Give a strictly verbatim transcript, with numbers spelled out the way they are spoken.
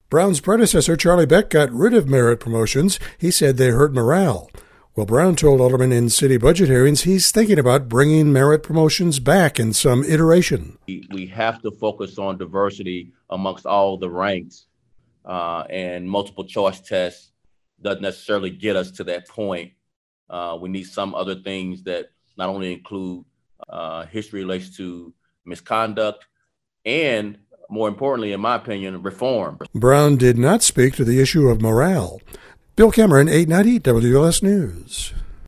Brown's predecessor, Charlie Beck, got rid of merit promotions. He said they hurt morale. Well, Brown told aldermen in city budget hearings he's thinking about bringing merit promotions back in some iteration. We have to focus on diversity amongst all the ranks, uh, and multiple choice tests doesn't necessarily get us to that point. Uh, we need some other things that not only include uh, history relates to misconduct and, more importantly, in my opinion, reform. Brown did not speak to the issue of morale. Bill Cameron, eight ninety W L S News.